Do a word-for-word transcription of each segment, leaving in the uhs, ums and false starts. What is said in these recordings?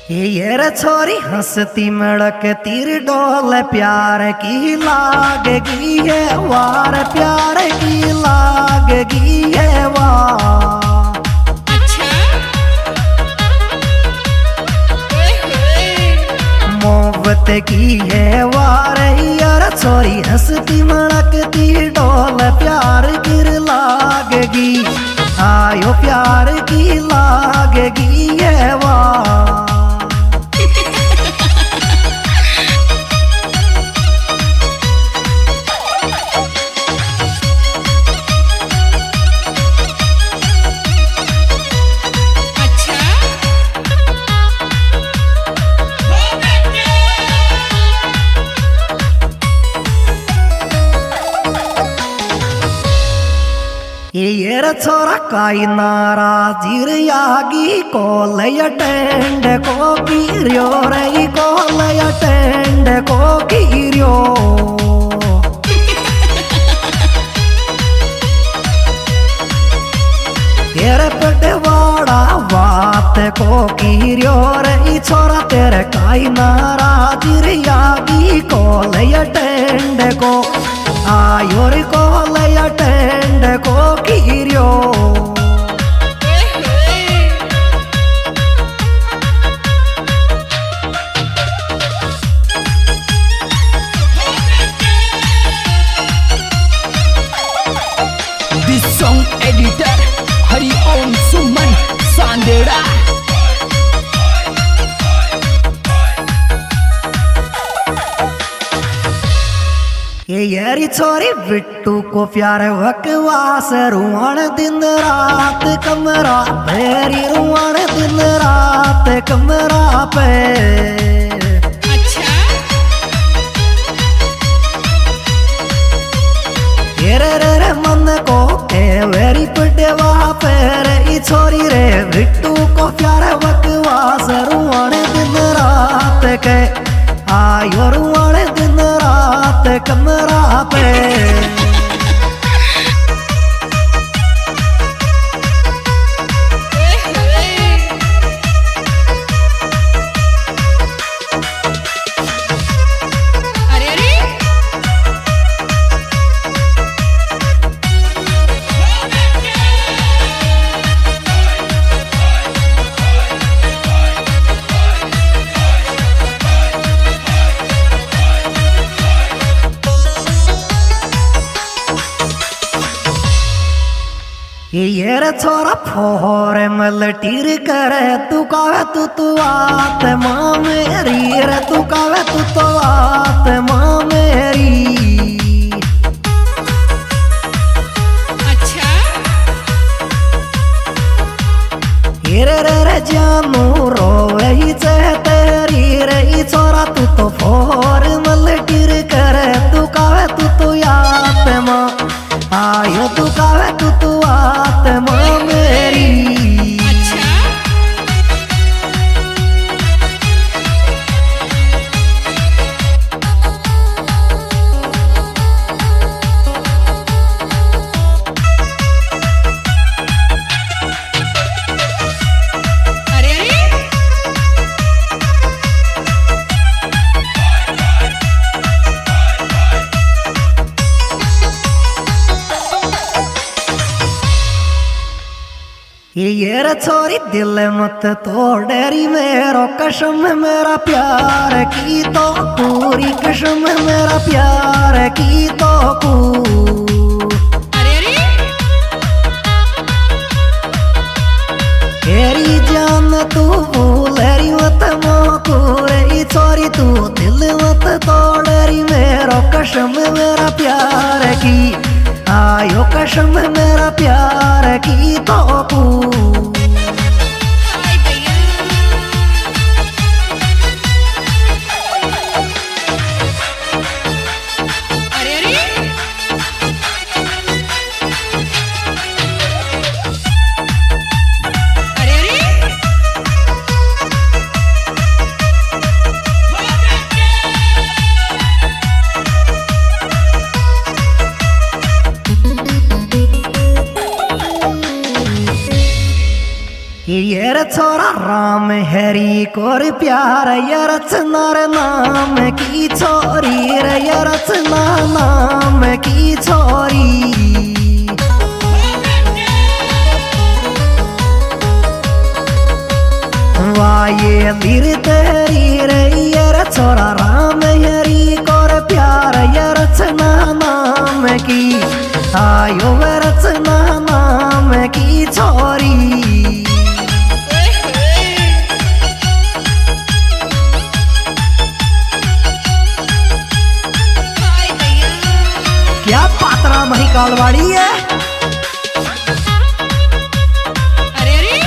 ये रे छोरी हंसती मड़क तीर डोल प्यार की लागगी है वार प्यार की लागगी है वार। अच्छा मोहब्बत की है वार यार छोरी हंसती मड़क तीर डोल प्यार की लागगी आयो प्यार की लागगी है वार। ये रे छोरा काई नारा जीर यागी को लय टेंड को गिरियो रे को लय टेंड को गिरियो। तेरे पटवाड़ा बात को गिरियो रे छोरा तेरे काई नारा जीर यागी को लय टेंड को आयो रे को लय टेंड को गिरियो। This song editor Hari Om Suman Sandera। ये यारी छोरी बिट्टू को प्यार बकवास रुआन दिन रात कमरा तेरी रुआन दिन रात कमरा पे। अच्छा ये रे रे रे मन को के वेरी पड़े वहाँ पे रे छोरी रे बिट्टू को प्यार बकवास रुआन दिन रात के आयो रुआन दिन रात कमरा पे। अरे अरे ये रे छोरा फोर मलटीर करे तू कावे तू तू आत माँ मेरी रे तू कावे तू तो आत माँ मेरी। अच्छा ये रे रे रे जानू रोवे ही चाहे तेरी रे छोरा तू तो फोर मलटीर करे तू कावे तू तो आत माँ आयो तू कावे तू तू आत माँ मेरी। अच्छा अरे अरे ये रे छोरी दिल मत तोड़ेरी मेरो कसम मेरा प्यार की तो पूरी कसम मेरा प्यार की तो पू। अरे अरे तेरी जान तू भूलेरी मत मोको रे छोरी तू दिल मत तोड़ेरी मेरो कसम मेरा प्यार की आयो कसम मेरा प्यार की तो पू। हाय भैया अरे अरे अरे अरे ये रे छोरा राम हरी कोर प्यार ये रचनार नाम की छोरी रे ये रचना नाम की छोरी वाये लीर तेरी रे ये रे छोरा राम हरी कोर प्यार ये रचना नाम की आयो वे रचना नाम की छोरी क्या पात्रा मही कालवाड़ी है। अरे अरे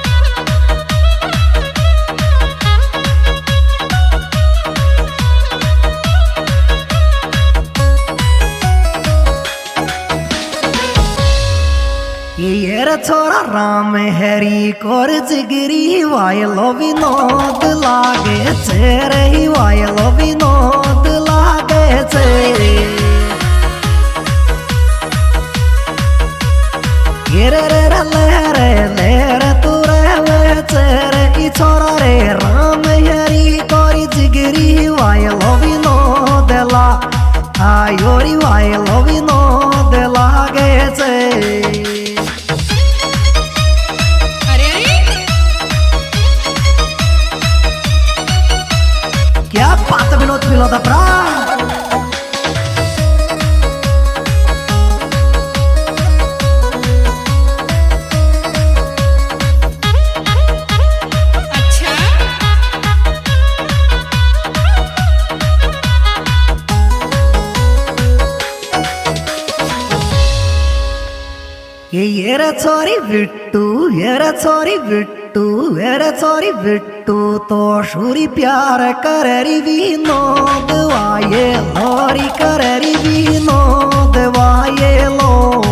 ये रे छोरा राम हरी कोर जिगरी वायलो विनोद लागे छे रे वायलो विनोद लागे छे रे रे रे ले रे ले रे तू रे ले रे ई छोरा रे राम हरी कोरी जिगरी वायलो विनोद ला आयो री वायलो विनोद लागे छे। अरे अरे क्या बात विनोद विनोद प्राण अच्छा ये रे छोरी बिट्टू ये रे छोरी बिट्टू ये रे छोरी बिट्टू तो शूरी प्यार करेरी विनोद वाये लोरी करेरी विनोद वाये लो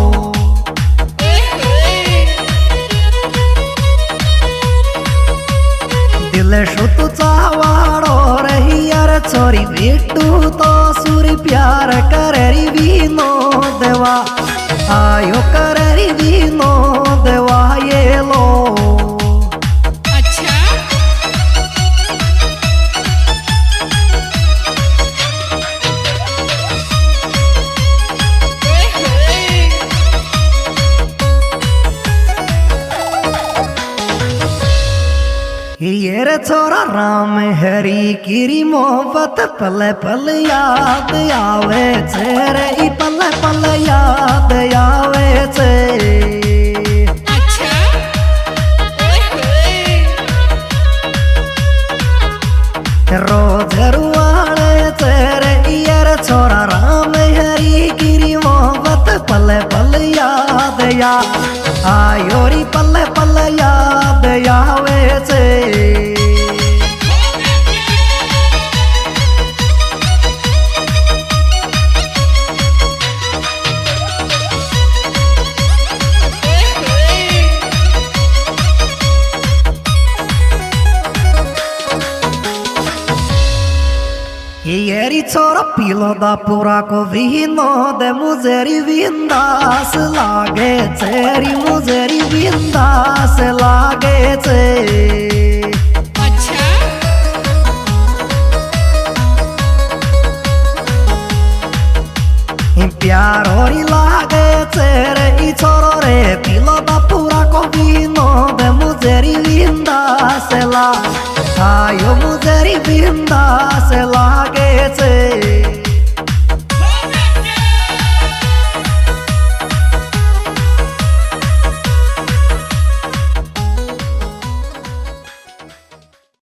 दिल शुतु चावाड़ो रही यार छोरी बिट्टू तो सूरी प्यार करेरी विनोद वा आयो करेरी विनोद वाये लो अच्छा ये रे छोरा राम हरी किरी मोहब्बत पल पल याद आवे छे रे ई पल पल याद आवे छे अच्छा रोज रुआणे छे रे ये रे छोरा राम हरी किरी मोहब्बत पल पल याद या आयो री पल पल याद आवे छे। येरी छोरा पीलो दा पूरा को विनोद मुझेरी विंदास लागे छेरी मुझेरी विंदास लागे छे अच्छा प्यार होरी लागे छेरे ई छोरो रे पीलो दा पूरा को विनोद मुझेरी विंदास ला आयो मुझेरी विंदास